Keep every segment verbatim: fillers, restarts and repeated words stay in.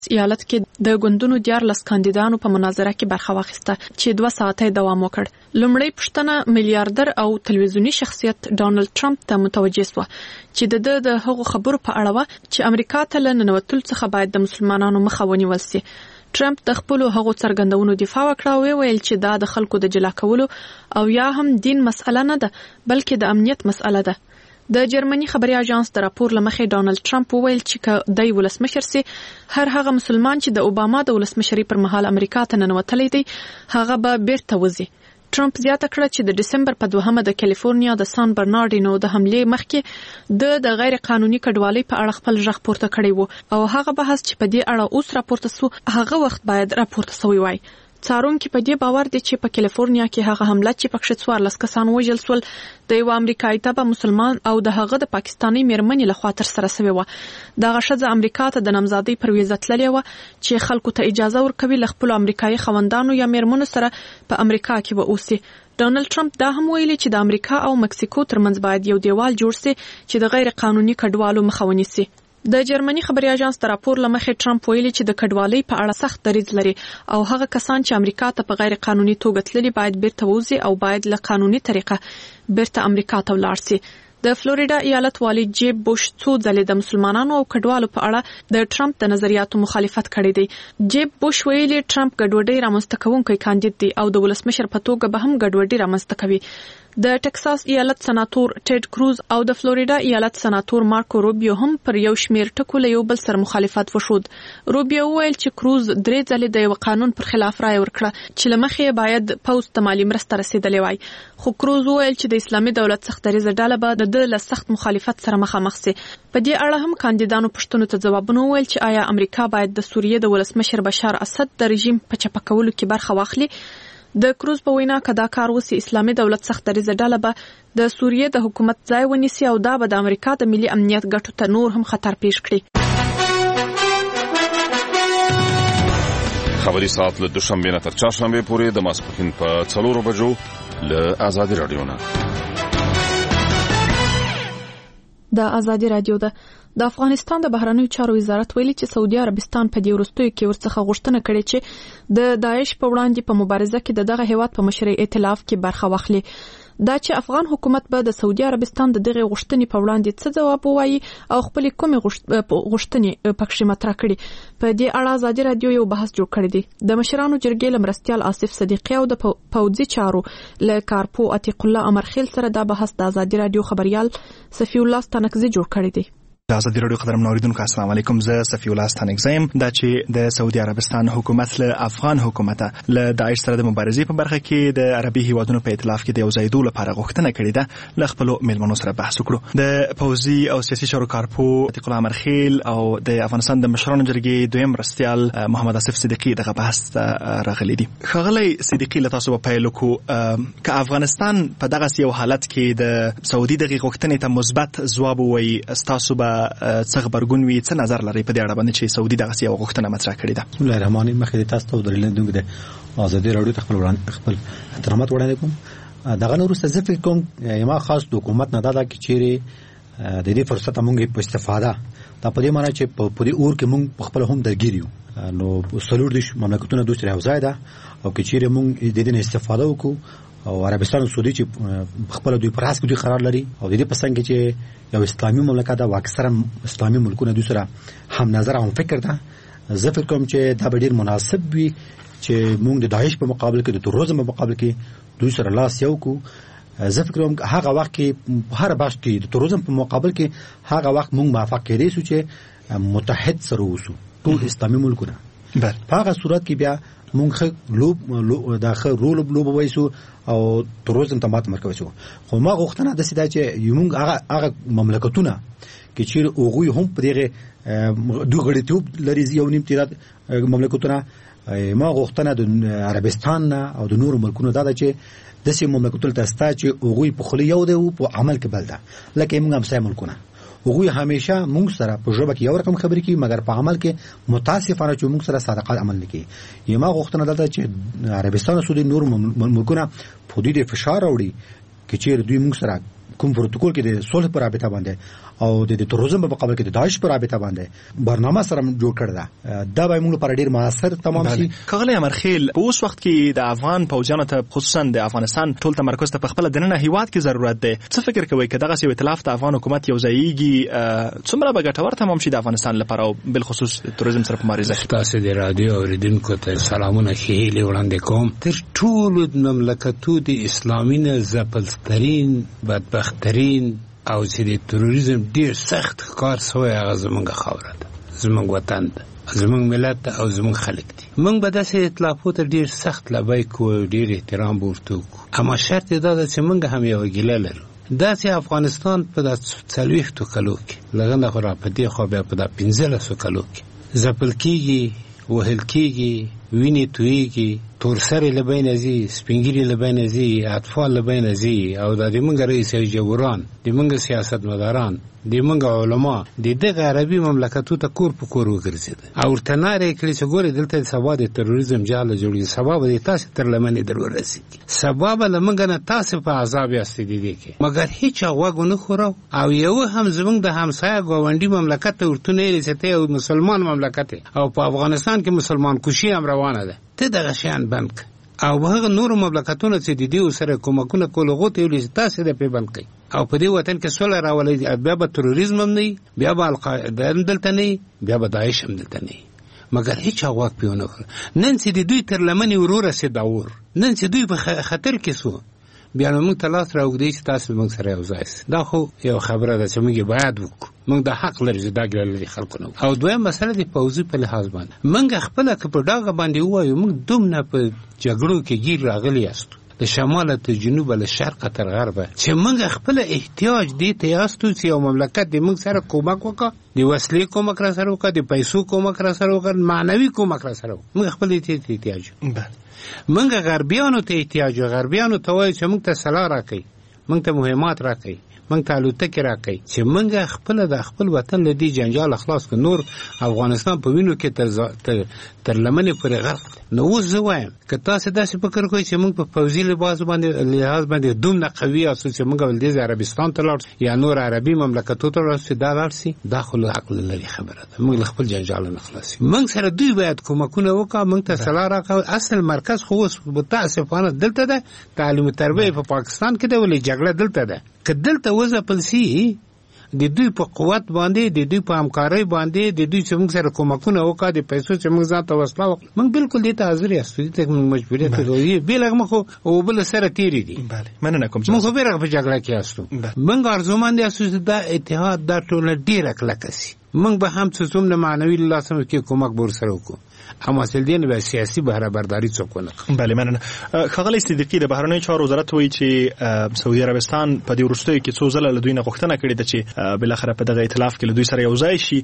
ایالت کې د ګوندونو دیارلس کاندیدانو په مناظره کې برخه واخیسته چې دوه ساعته دوام وکړ. لومړی پوښتنه میلیارډر او تلویزیونی شخصیت ډونالد ټرمپ ته متوجه شوه چې د د هغو خبرو په اړه و چې امریکا ته له ننوتلو څخه باید د مسلمانانو مخه ونیول شي. ټرمپ د خپل هغو څرګندونو دفاع وکړه او ویل چې دا د خلکو د جلا کولو او یا هم دین مسأله نه ده بلکې د امنیت مسأله ده. د جرمني خبري اژانس د راپور لمخې ډونالد ټرمپ وویل چې که د ولسمشر سي هر هغه مسلمان چې د اوباما د ولسمشري پر مهال امریکا ته ننوتلی دی هغه به بیرته وځي. ټرمپ زیاته کړه چې د دسمبر په دوهمه د کالیفورنیا د سان برنارډینو د حملې مخکې د د غیر قانوني کډوالۍ په اړه خپل ژغ پورته کړی وو او هغه بحث چې په دې اړه اوس راپورته سو هغه وخت باید راپورته سوی وای. څارونکو په دې باور دي چې په کالیفورنیا کې هغه حمله چې پکښ څوارلس کسان وژل شول د یو امریکایي تبع مسلمان او د هغه د پاکستاني میرمنې لخوا تر سره شوی و. دغه ښځه امریکا ته د نامزادۍ پر ویزه تللې و چې خلکو ته اجازه ورکوي له خپل امریکایي خوندانو یا میرمنو سره په امریکا کې و اوسي. ډونالد ټرمپ دا هم ویلي چې د امریکا او مکسیکو ترمنځ باید یو دیوال جوړ شي چې د غیر قانوني کډوالو مخه ونیسي. د جرمني خبري اژانس د راپور لمخې ټرمپ ویلي چې د کډوالۍ په اړه سخت دریځ لري او هغه کسان چې امریکا ته په غیر قانوني توګه تللي باید بیرته ووځي او باید له قانوني طریقه بیرته امریکا ته ولاړ شي. د فلوریدا ایالت والی جیب بوش څو ځلې د مسلمانانو او کډوالو په اړه د ټرمپ د نظریاتو مخالفت کړی دی. جیب بوش ویلي ټرمپ ګډوډي رامنځته کوونکی کاندید دی او د ولسمشر په توګه به هم ګډوډي رامنځته کوي. د ټکساس ایالت سناتور ټیډ کروز او د فلوریدا ایالت سناتور مارکو روبیو هم پر یو شمیر ټکو له یو بل سره مخالفت وشود. روبیو ویل چې کروز درې ځلې د یو قانون پر خلاف رائے ورکړه چې لمخې باید پوز ته مالی مرسته رسیدلې وای. خو کروز ویل چې د اسلامي دولت څخه دریځ ډاله به د له سخت مخالفت سره مخامخ شي. په دې اړه هم کاندیدانو پښتنو ته ځوابونه ویل چې آیا امریکا باید د سوریې د ولسمشر بشار اسد د رژیم په چپه کولو کې برخه واخلي. د کروز په وینا کدا کار وسی اسلامي دولت سخت دریځ ډاله به د سوریې د حکومت ځای ونیسي او دا به د امریکا د ملي امنیت ګټو ته نور هم خطر پیښ کړي. خبري ساعت له دوشنبه نه تر چهارشنبه پورې د ماسپښین په څلورو بجو له آزادي رادیو نه. د آزادي رادیو ده. د افغانستان د بهرنیو چارو وزارت ویلي چې سعودي عربستان په دې وروستیو کې ورڅخه غوښتنه کړې چې د داعش په وړاندې په مبارزه کې د دغه هیواد په مشرۍ ائتلاف کې برخه واخلي. دا چې افغان حکومت به د سعودي عربستان د دغه غوښتنې په وړاندې څه ځواب ووایي او خپل کومې غوښتنې پکښې مطرح کړي. په دې اړه آزادي رادیو یو بحث جوړ کړی دی. د مشرانو جرګې لمرستیال آصف صدیقی او د پوځي چارو له کارپو عتیق الله امرخیل سره دا بحث د آزادي رادیو خبريال صفی الله ستانکزی جوړ کړی دی. د آزادي رادیو قدرمن اوریدونکو السلام علیکم. زه صفی الله ستانکزی یم. دا چې د سعودي عربستان حکومت له افغان حکومت له داعش سره د مبارزې په برخه کې د عربي هیوادونو په ائتلاف کې د یو ځای کېدو لپاره غوښتنه کړې ده. له خپلو میلمنو سره بحث وکړو. د پوځي او سیاسي چارو کارپو عتیق الله امرخیل او د افغانستان د مشرانو جرګې دویم مرستیال محمد آصف صدیقی دغه بحث راغلي دي. ښاغلی صدیقی له تاسو په پیل وکړو که افغانستان په دغه یو حالت کې د سعودي دغه غوښتنې ته مثبت ځواب ووایي تاسو به څه خبرګون وي څه نظر لري په دې اړه باندې چې سعودي دغه یو غوښتنه مطرح کړې ده؟ بسم الله الرحمن الرحیم. مخکې تاسو ته درلودونکو د آزادي رادیو خپل وړاندې خپل احترامات وړاندې کوم. دغه نور څه ذکر کوم یما خاص حکومت نه دا کې چیرې د دې فرصت موږ په استفاده دا په دې معنی چې په دې اور کې موږ خپل هم درګیریو نو سلور د مملکتونو دوه سره وزای ده او کې چیرې موږ د دې استفاده وکړو او عربستان سعودي چې خپل دوی پراس کې دوی قرار لري او د دې پسند کې چې یو اسلامي مملکت ده او اکثره اسلامي ملکونه دوی سره هم نظر او فکر ده. زه فکر کوم چې دا ډیر مناسب وي چې موږ د داعش په مقابل کې د تروریزم په مقابل کې دوی سره لاس یو کو. زه فکر کوم هغه وخت کې هر باش کې د تروریزم په مقابل کې هغه وخت موږ موافق کېدای شو چې متحد سره وسو ټول اسلامي ملکونه. بل په هغه صورت کې بیا مونږ لوب داخل رول لوب وایسو او تروریزم ته مات مرکو شو. خو ما غوښتنه د سیدا چې یمونږ هغه هغه مملکتونه کې چې اوغوی هم په دغه دوه غړیتوب لري یو نیم تیرات مملکتونه ما غوښتنه د عربستان نه او د نور ملکونو دا چې د سیم مملکتونو ته ستا چې اوغوی په خلی یو دی او په عمل کې بل ده لکه موږ هم سای ملکونه وګوي همیشه موږ سره په ژبه کې یو رقم خبرې کوي مګر په عمل کې متاسفانه چې موږ سره صادقانه عمل نه کوي. یما غوښتنه ده چې عربستان او سعودي نور ملکونه په دې فشار راوړي چې چیرې دوی موږ سره کوم پروتوکول کې د صلح پر رابطه باندې او د تروریزم په مقابل کې د داعش پر رابطه باندې برنامه سره جوړ کړی دا دا به موږ لپاره ډیر موثر تمام شي. کغلی امرخیل په اوس وخت کې د افغان پوځیانو ته خصوصا د افغانستان ټول تمرکز ته په خپل دننه هیواد کې ضرورت دی. څه فکر کوي چې دغه یو ائتلاف د افغان حکومت یو ځایږي څومره به ګټور تمام شي د افغانستان لپاره او بل خصوص تروریزم سره په مبارزه کې؟ تاسو د رادیو اوریدونکو ته سلامونه خېلې وړاندې کوم. تر ټولو مملکتو د اسلامي نه ځپلترین بدبخترین او چې د تروریزم ډیر سخت کار سوی هغه زمونږ خاوره ده، زمونږ وطن ده، زمونږ ملت ده او زمونږ خلک دي. موږ به داسې اطلافو ته ډیر سخت لبیک کوو، ډیر احترام به ورته وکړو، اما شرط دا ده چې موږ هم یوه ګیله لرو. داسې افغانستان په دا څلوېښتو کلو کې لږه نه خو را په دې خوا بیا په دا پنځلسو کلو کې ځپل کېږي، وهل کېږي، وینې تویېږي، تورسرې له بینه ځي، سپینګیري له بینه ځي، اطفال له بینه ځي، او دا د موږ رئیس جمهوران، د موږ سیاستمداران، د موږ علما د دغه عربي مملکتو ته کور په کور وګرځېده او ورته نارې کړې چې ګورې دلته سبا د تروریزم جاله جوړېږي، سبا به د تاسې تر لمنې در ورسېږي، سبا به له موږ نه تاسې په عذاب یاستئ د دې کې. مګر هېچا غوږ ونه ښورو او یوه هم زموږ د همسایه ګاونډي مملکت ته ورته نه ویلې چې ته یو مسلمان مملکت او په افغانستان کې مسلمان کشي هم روانه ده، ته دغه شیان بند کړه. او هغه نورو مملکتونو چې د دې سره کومکونه کول غوته ویل چې تاسو د پیبند کړئ او په دې وطن کې سوله راولي، بیا به تروریزم هم نه، بیا به القاعده هم دلته نه، بیا به داعش هم دلته نه. مګر هیڅ غوږ پې ونه کړ. نن چې د دوی تر لمنې ورورسېد اور، نن چې دوی په خطر کې سو، بیا نو موږ ته لاس راوږدوي چې تاسو موږ سره یو ځای سئ. دا خو یو خبره ده چې موږ یې باید وکړو. موږ د حق لرو چې دا ګیله لري خلکو نه. او دویم مسله د پوځي په لحاظ باندې موږ خپله که په ډاګه باندې ووایو موږ دومره په جګړو کې ګیر راغلي یاستو، له شماله تر جنوبه، له شرقه تر غربه، چې موږ خپله احتیاج دې ته یاستو چې یو مملکت د موږ سره کومک وکړه، د وسلې کومک را سره وکړه، د پیسو کومک را سره وکړه، معنوي کومک را سره وکړه. موږ خپل دې ته احتیاج موږ غربیانو ته احتیاج غربیانو ته وایو چې موږ ته سلاح راکړئ، موږ ته مهمات راکړئ، موږ ته الوتکې راکړئ چې موږ خپله د خپل وطن له دې جنجال خلاص کړو. نور افغانستان په وینو کې تر تر لمنې پورې غرق دی. نو اوس زه وایم که تاسو داسې فکر کوئ چې موږ په پوځي لباس باندې لحاظ باندې دومره قوي یاستو چې موږ ولدیز عربستان ته لاړ یا نور عربي مملکتو ته لاړ شو، دا لاړ شي، دا خو له عقل لرې خبره ده. موږ له خپل جنجال نه خلاص یو. موږ سره دوی باید کومکونه وکړه، موږ ته سلاح راکړه. اصل مرکز خو اوس متاسفانه دلته ده، تعلیم و تربیه په پاکستان کې ده، ولې جګړه دلته ده. که دلته وځپل سي د دوی په قوت باندې، د دوی په همکارۍ باندې، د دوی چې موږ سره کومکونه وکړه، د پیسو چې موږ ځان ته وسله وکړو، موږ بالکل دې ته حاضر یاستو. دې ته موږ مجبوریت لرو. بېلغه موږ خو اوبه سره تېرې دي، مننه کوم. موږ خو بېلغه په جګړه کې یاستو. موږ ارزومند یاستو چې دا اتحاد دا ټوله ډېره کلکه سي. موږ به هم څه څومره معنوي له لاسه کې کومک به ورسره وکړو، اما سلدین به سیاسي بهره برداری څوک ونه کړي. بله مننه. ښاغلی صدیقي، د بهرنیو چارو وزارت وایي چې سعودي عربستان په دې وروستیو کې څو ځله له دوی نه غوښتنه کړې ده چې بالاخره په دغه ائتلاف کې له دوی سره یو ځای شي،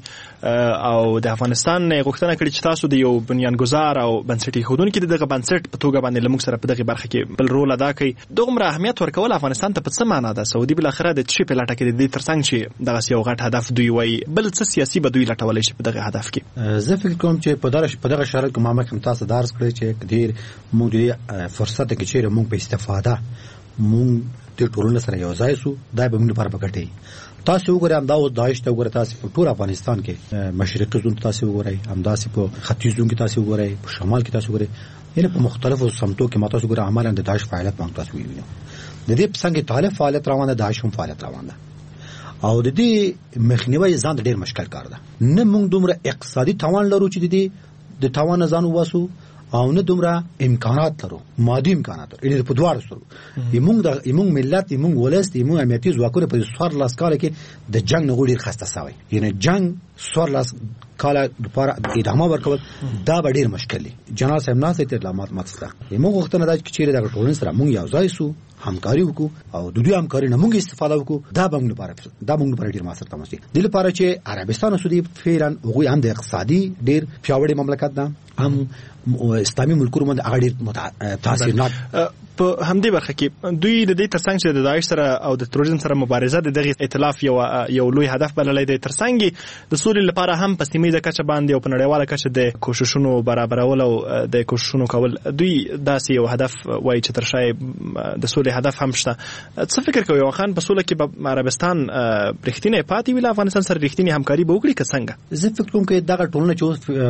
او د افغانستان نه غوښتنه کړې چې تاسو د یو بنیانګذار او بنسټ ایښودونکي د دغه بنسټ په توګه باندې له موږ سره په دغه برخه کې بل رول ادا کړئ. دغومره اهمیت ورکول افغانستان ته په څه معنا ده؟ سعودي بالاخره د څه په لټه کې د دې ترڅنګ چې دغسې یو غټ هدف دوی وایي، بل څه سیاسي به دوی لټولی شي په دغه هدف کې؟ زه فکر کوم چې په دغه په دغه شرایطو کې ما مخکې تاسو درس کړی چې ډېر موږ د فرصت کې چیرې موږ په استفاده موږ د ټولنې سره یو ځای سو، دا به موږ لپاره پکټي. تاسو وګورئ همدا اوس داعش ته وګورئ، تاسو په ټول افغانستان کې مشرقي زون تاسو وګورئ، همداسې په ختیځ زون کې تاسو وګورئ، په شمال کې تاسو وګورئ، یعنې په مختلفو سمتو کې ما تاسو وګورئ عملاً د داعش فعالیت موږ تاسو وینو. د دې په څنګه طالب فعالیت روانه، داعش هم فعالیت روانه، او د دې مخنیوي ځان ډېر مشکل کار ده. نه موږ دومره اقتصادي توان لرو چې د دې د توان ځان وواسو، او نه دومره امکانات لرو، مادي امکانات لرو. یعنې په دواړو سره زموږ د زموږ ملت، زموږ ولس، زموږ امنیتي ځواکونه په څوارلس کاله کې د جنګ نه ډېر خسته سوی. یعنې جنګ څوارلس کاله لپاره ادامه ورکول دا به ډېر مشکل دی. جنرال صاحب ناست ته اعلانات متصله زموږ غوښتنه ده چې چیرې دغه ټولنې سره موږ یو ځای سو، همکاري وکړو، او د دوی همکاري نه موږ استفاده وکړو. دا به موږ لپاره دا موږ لپاره ډېر موثر تمام شي. دې لپاره چې عربستان او سعودي فعلا هغوی هم د اقتصادي ډېر پیاوړی مملکت ده، هم اسلامي ملکونو باندې هغه ډېر تاثیرناک. په همدې برخه کې دوی د دې ترڅنګ چې د داعش سره او د تروریزم سره مبارزه د دغه ائتلاف یو یو لوی هدف بللی دی، ترڅنګ د څو سولې لپاره هم په سیمه کچه باندې او په نړیواله کچه د کوششونو برابرول او د کوششونو کول دوی داسې یو هدف وایي چې تر شای د سولې هدف هم شته. څه فکر کوي خان په سوله کې به عربستان رښتینی پاتې وي له افغانستان سره رښتینی همکاري به وکړي که څنګه؟ زه فکر کوم چې دغه ټولنه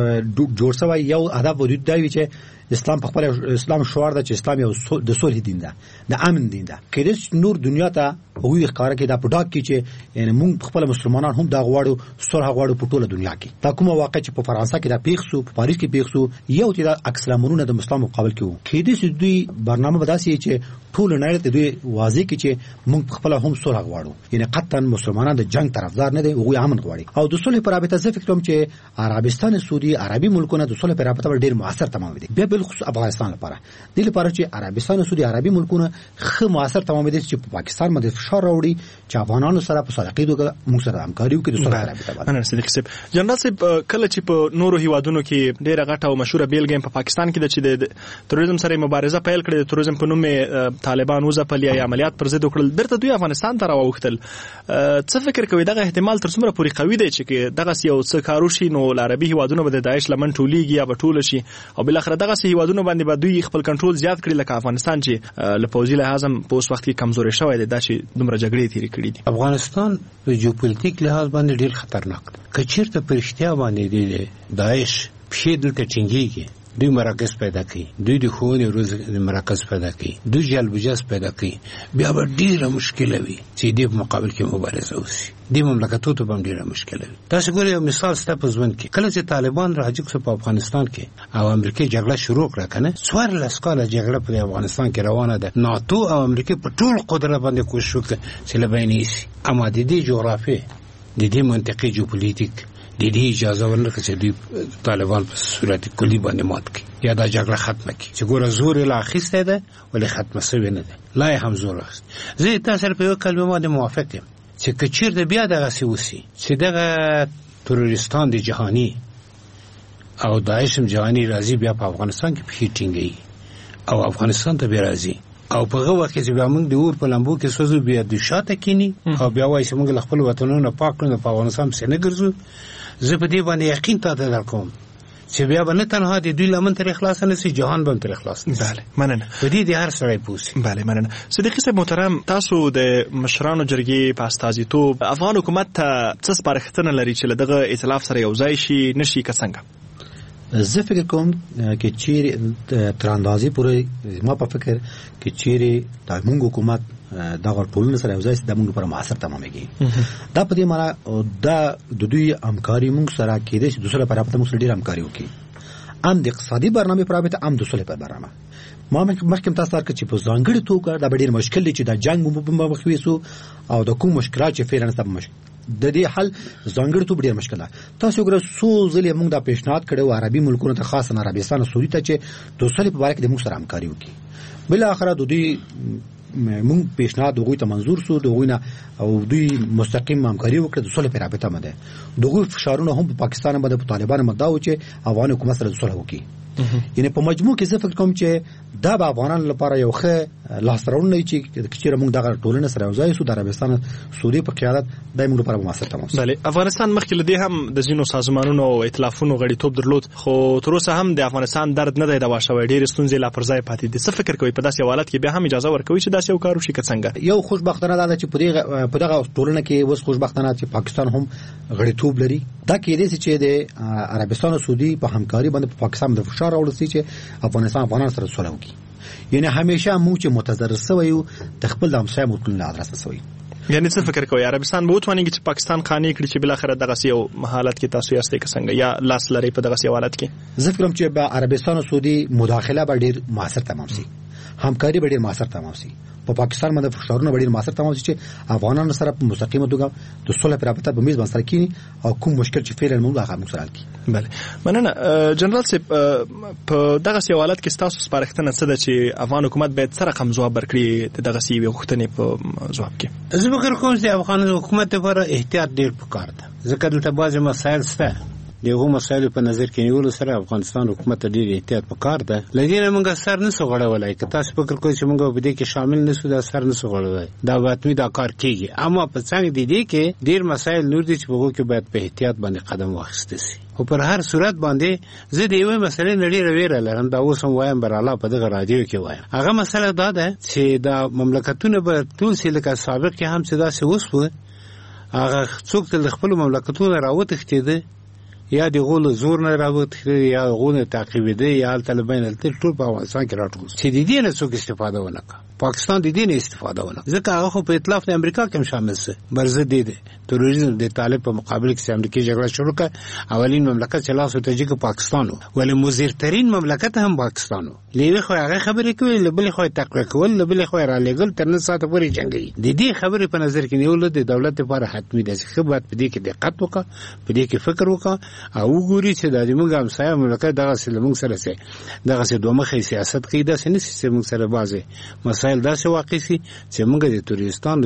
چې جوړ شوی یو هدف وجود دی چې اسلام په خپل اسلام شعار ده چې اسلام یو د صلح دین ده، د امن دین ده. کله نور دنیا ته وی ښکارا کې دا پټاک کې چې یعنی موږ خپل مسلمانان هم دا غواړو صلح غواړو په ټوله دنیا کې. دا کومه واقع چې په فرانسه کې دا پیښ شو، په پاریس کې پیښ شو، یو چې دا اکسلامونو د مسلمان مقابل کې وو. کې دې دوی برنامه بداسي چې ټول نړۍ ته دوی واضح کې چې موږ خپل هم صلح غواړو، یعنی قطعا مسلمانان د جنگ طرفدار نه دي، هغه امن غواړي. او د صلح پر رابطه زه فکر کوم چې عربستان سعودي عربي ملکونه د صلح پر رابطه ډېر موثر تمام دي. بیا بل خصوص افغانستان لپاره د لپاره چې عربستان سعودي عربي ملکونه خه موثر تمام دي چې په پاکستان باندې فشار راوړي چې افغانانو سره په صادقۍ دوه موږ سره همکاري وکړي د صلح رابطه باندې. انا صدیق صاحب جنرال صاحب کله چې په نورو هیوادونو کې ډېر غټه او مشهوره بیلګه په پاکستان کې د چې د تروریزم سره مبارزه پیل کړې، د تروریزم په نوم طالبان وځپل یا عملیات پر ضد وکړل، درته دوی افغانستان ته راوښتل. څه فکر کوي دغه احتمال تر څومره پورې قوي دی چې دغه یو څه کارو شي نو العربي هیوادونو به د داعش لمن ټولیږي یا به ټول شي او بل اخر دغه هیوادونو باندې به دوی خپل کنټرول زیات کړي لکه افغانستان چې له پوځي لحاظ هم په اوس وخت کې کمزوري شوی دی، دا چې دومره جګړې تیرې کړې دي. افغانستان په جیوپولیټیک لحاظ باندې ډېر خطرناک دی. که چیرته په رښتیا باندې دی داعش پښې دلته ټینګېږي، دوی مراکز پیدا کوي، دوی د ښوونې روزنې مرکز پیدا کوي، دوی جلبجاز پیدا کوي، بیا به ډېره مشکله وي چې دې په مقابل کې مبارزه وشي. دې مملکتونو ته به هم ډېره مشکله وي. تاسو ګورئ یو مثال ستا په ژوند کې کله چې طالبان راجګ شو په افغانستان کې او امریکا جګړه شروع کړه کنه، څوارلس کاله جګړه په افغانستان کې روانه ده. ناتو او امریکا په ټول قدرت باندې کوشش وکړه چې له بین یې شي، اما د دې جغرافیې د دې منطقې جیوپولیټیک د دې اجازه ورنکړه چې دوی طالبان په صورت کلی باندې مات کړي یا دا جګړه ختمه کړي. چې ګوره زور یې لا اخیستی ده ولې ختمه سوې نه ده، لا یې هم زور اخیست. زه تا سره په یو کلمه باندې موافق یم چې که چېرته بیا دغسې وسي چې دغه تروریستان د جهاني او داعش هم جهاني راځي بیا په افغانستان کې پښې ټینګوي او افغانستان ته بیا راځي او په هغه وخت کې چې بیا موږ د اور په لمبو کې سوځو بیا د شاته کینی او بیا وایي چې موږ له خپل وطنونو پاک کړو په افغانستان پسې نه ګرځو. زه په دې باندې یقین تاته درکوم چې بیا به نه تنها د دوی لمن ترې خلاص نه شي، جهان به هم ترې خلاص نه شي. بله مننه. په دې د هر سړی پوسي. بله مننه. صدیقي صاحب محترم، تاسو د مشرانو جرګې په استازیتوب افغان حکومت ته څه سپارښتنه لري چې له دغه ائتلاف سره یو ځای شي نشي که څنګه؟ زه فکر کوم چې چیرې تر اندازې پورې ما په فکر کې چیرې د موږ حکومت دغه ټولنه سره یو ځای د موږ لپاره موثر تمامېږي. دا په دې معنا دا د دوی همکاري موږ سره کېدای شي د سولې په رابطه موږ سره ډېر همکاري وکړي، هم د اقتصادي برنامې په رابطه هم د سولې په برنامه. ما مخکې تاسو ته چې په ځانګړي توګه دا ډېر مشکل دی چې د جنگ مخ ویسو او د کوم مشکلات چې فعلا سبب مشکل د دې حل ځانګړي توګه ډېر مشکل ده. تاسو ګورئ څو ځلې موږ دا پیشنهاد کړو عربي ملکونو ته، خاصه عربستان سعودي ته چې د سولې په اړه کې موږ سره همکاري وکړي. بل اخر د دوی موږ پیشنهاد دوی ته منظور سو، دوی نه او دوی مستقیم همکاري وکړه د صلح په رابطه باندې. دوی فشارونه هم په پاکستان باندې په طالبان مدعو چې افغان حکومت سره صلح وکړي. یعنی په مجموع کې زه فکر کوم چې دا به افغانانو لپاره یو ښه لاسته چې چې موږ دغه ټولنه سره یو ځای سو د عربستان سعودي په قیادت د موږ لپاره موثر تمام. بله، افغانستان مخکې له دې هم د ځینو سازمانونو او ائتلافونو غړیتوب درلود، خو تر اوسه هم د افغانستان درد نه دی دوا شوی، ډېرې ستونزې لا پر ځای پاتې دي. څه فکر کوي په داسې حالت کې بیا هم اجازه ورکوي چې داسې یو کار وشي که څنګه؟ یو خوشبختانه دا چې په دغه په دغه ټولنه کې اوس خوشبختانه چې پاکستان هم غړیتوب لري. دا کېدای شي چې د عربستان او سعودي په همکاري باندې په پاکستان د فشار راوړل شي چې افغانستان افغانان سره صلح وکړي. یعنی همیشه موږ چې متضرر شوی یو د خپل د همسایه ملکونو له ادرس شوی. یعنی څه فکر کوي عربستان به وتواني چې پاکستان قانع کړي چې بل اخر دغه یو حالت کې تاسو یاستئ که څنګه یا لاس لري په دغه حالت کې؟ زه فکر کوم چې به عربستان او سعودي مداخله به ډیر موثر تمام شي، همکاري به ډیر موثر تمام شي. په پاکستان باندې فشارونه ډیر موثر تمام شي چې افغانانو سره په مستقیمه توګه د صلح په رابطه په میز باندې سره کینی او کوم مشکل چې فعلا موږ هغه موږ سره حل کړي. بله مننه. جنرال صاحب په دغه حالت کې تاسو سپارښتنه څه ده چې افغان حکومت باید سره کم ځواب ورکړي دغه سی غوښتنې په ځواب کې؟ زه فکر کوم چې افغان حکومت لپاره احتیاط ډیر پکار ده، ځکه دلته بعضې مسایل شته دغه مسایل په نظر کې نیولو سره افغانستان حکومت ډیر احتیاط وکړ ده. لدینه موږ سر نه سوغړولای که تاسو فکر کوئ چې موږ په دې کې شامل نشو دا سر نه سوغړولای دا واتمی دا کار کیږي. اما په څنګه دي دي کې ډیر مسایل نور دي چې په وګړو کې باید په احتیاط باندې قدم واخیستل شي. او پر هر صورت باندې زه د یوې مسلې نړۍ رویره لرم دا اوس هم وایم بر الله په دغه رادیو کې وایم. هغه مسله دا ده چې دا مملکتونه به ټول سي لکه سابق کې هم څه داسې وسو هغه څوک د خپل مملکتونو راوتښتېده یا د غول زور نه راوتښتېده یا غول تعقیبېده یا طالبان ټول په افغانستان کې راټول چې د دې نه څوک استفاده ونه کړ. پاکستان د دې نه استفاده ونه ځکه هغه خو په ائتلاف د امریکا کې هم شامل سه برزه دي دي تروریزم د طالب په مقابل کې امریکای جګړه شروع کړه. اولین مملکت چې لاس ته جګ پاکستان وو ولې مضر ترين مملکت هم پاکستان وو. لوي خو هغه خبرې کوي لبل خو تقریر کول لبل خو را لګل تر نه ساته پورې جنگي. د دې خبرې په نظر کې نیول د دولت لپاره حتمی ده چې خبرت په دې کې دقت وکړه په دې کې فکر وکړه او وګوري چې د موږ هم سایه مملکت دغه سلمون سره سي دغه سي دوه مخې سیاست کې دا سنې سیستم سره بازه مسائل داسې واقع سي چې موږ د تورستان د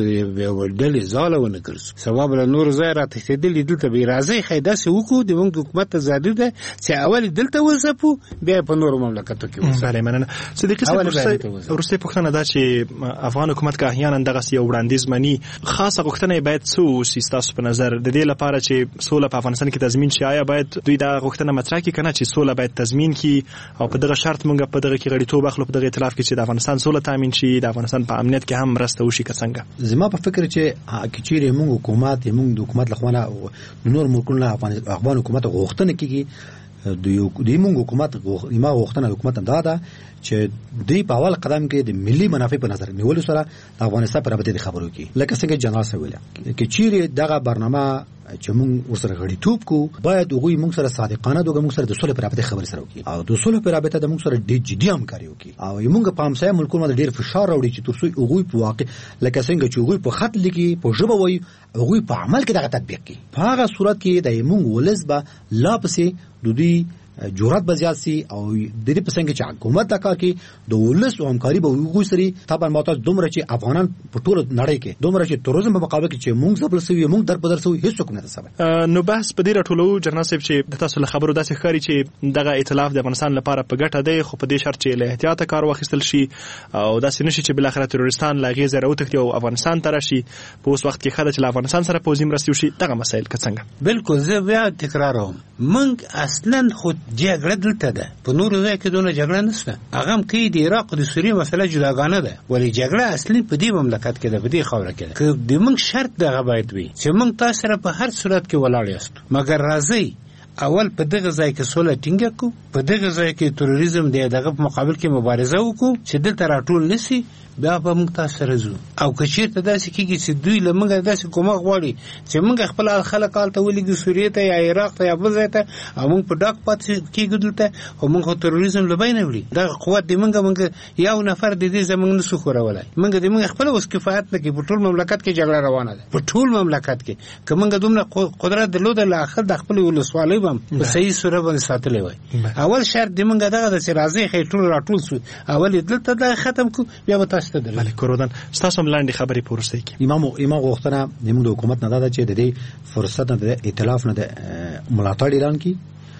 ډلې زاله ونه کړو سبب له نور ځای را تښتېدلې دلته به راځي خیدا سي وکړو د موږ حکومت ته زادو ده چې اول دلته وځپو بیا په نور مملکتو کې وځي. مننه صدیقي صاحب. ورسته پوښتنه ده چې افغان حکومت کا احیانا دغه یو وړاندیز مني خاصه غوښتنه باید څو سیستاسو په نظر د دې لپاره چې سوله په افغانستان کې تضمین شي آیا باید دوی دا غوښتنه مطرح کړي کنه چې سوله باید تضمین کړي او په دغه شرط مونږ په دغه کې غړیتوب اخلو په دغه ائتلاف کې چې د افغانستان سوله تامین شي د افغانستان په امنیت کې هم مرسته وشي که څنګه. زما په فکر چې کچېره مونږ حکومت مونږ د حکومت لخوانه نور ملکونه افغان حکومت غوښتنه کوي د یو د مونږ حکومت ما غوښتنه حکومت دا ده چې دوی په اول قدم کې د ملي منافع په نظر نیولو سره د افغانستان پر رابطه خبرو کوي لکه څنګه جنرال سویل کې چیرې دغه برنامه چې مونږ ورسره غړیتوب کو باید هغه مونږ سره صادقانه دوه مونږ سره د صلح پر رابطه خبرې سره وکړي او د صلح پر رابطه د مونږ سره ډېر جدي همکاري وکړي او مونږ په همسایه ملکونو باندې ډېر فشار راوړي چې ترڅو هغه په واقع لکه څنګه چې هغه په خط لیکي په ژبه وایي هغه په عمل کې دغه تطبیق کوي. په هغه صورت کې د مونږ ولزبه لا پسې د دې جرأت بزیات سي او د دې په څنګه چې حکومت دا کار کوي د ولس او همکاري به وګوري سري طبعا ماته دومره چې افغانان په ټول نړۍ کې دومره چې تروریزم په مقابل کې چې مونږ ځبل سوي مونږ در بدر سوي هیڅ کوم نه سبب. نو بحث په دې راټولو جنرال صاحب چې د تاسو له خبرو داسې ښکاري چې دغه ائتلاف د افغانستان لپاره په ګټه دی خو په دې شرط چې له احتیاط کار واخیستل شي او داسې نشي چې بل اخر تروریستان لا غیزه راوتښتي او افغانستان ته راشي په اوس وخت کې خاله چې افغانستان سره پوزیم رسیو شي دغه مسایل که څنګه. بالکل زه بیا تکراروم مونږ اصلا خو جګړه دلته ده په نور ځای کې دونه جګړه نشته هغه هم کې د عراق د سوریې مسله جداګانه ده ولی جګړه اصلي په دې مملکت کې ده په دې خاوره کې ده که د موږ شرط دغه باید وي چې موږ تاسو سره په هر صورت کې ولاړ یاست مګر راځي اول په دغه ځای کې سوله ټینګه کو په دغه ځای کې تروریزم دی دغه په مقابل کې مبارزه وکړو چې دلته راټول نشي بیا به موږ تاسو سره زو او که چیرته داسې کېږي چې دوی له موږ داسې کومه غواړي چې موږ خپل خلک هلته ولیږو سوریې ته یا عراق ته یا بل ځای ته او موږ په ډاک پاتې کېږو دلته خو موږ خو تروریزم له بینه وړي دغه قوت د موږ موږ یو نفر د دې زموږ نسو ښورولی موږ د موږ خپله اوس کفایت نه کوي په ټول مملکت کې جګړه روانه ده په ټول مملکت کې که موږ دومره قدرت درلوده له آخر د خپلې ولسوالۍ به هم په صحیح صورت باندې ساتلی وای. اول شرط د موږ دغه ده چې راځئ ښایي ټول راټول سو اول یې دلته دغه ختم کړو بیا به تاسو ته درو ستاسو هم لاندې خبرې پورسته کی امام امام غوښتنه زموږ د حکومت نه ده چې د دې فرصت نه د ائتلاف نه د ملاتړ اعلان کی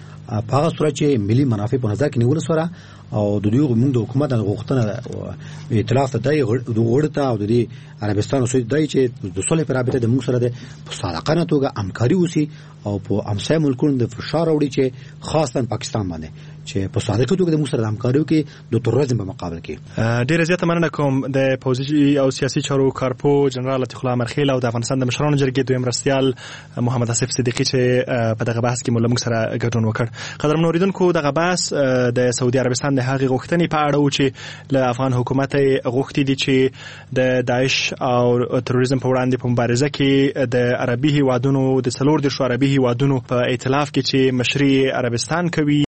په هغه صورت چې ملي منافع په نظر کې نیول سره او د دوی موږ د حکومت نه غوښتنه ائتلاف ته د غوړته او د عربستان او سعودي دای چې د صلح پر رابطه د موږ سره د صادقانه توګه همکاري وسی او په همسایه ملکونو د فشار وړي چې خاصتا پاکستان باندې چې په صادقه توګه د موږ سره همکاري وکړي د تروریزم په مقابل کې. ډیره زیاته مننه کوم د پوزیشن او سیاسي چارو کارپو جنرال لطیف الله مرخیل او د افغانستان د مشرانو جرګې دویم مرستیال محمد اسف صدیقي چې په دغه بحث کې موږ سره ګډون وکړ. قدرمن اوریدونکو دغه بحث د سعودي عربستان د هغې غوښتنې په اړه و چې له افغان حکومت غوښتي دي چې د داعش او تروریزم په وړاندې په مبارزه کې د عربي هیوادونو د څلور دېرشو عربي هیوادونو په ائتلاف کې چې مشري عربستان کوي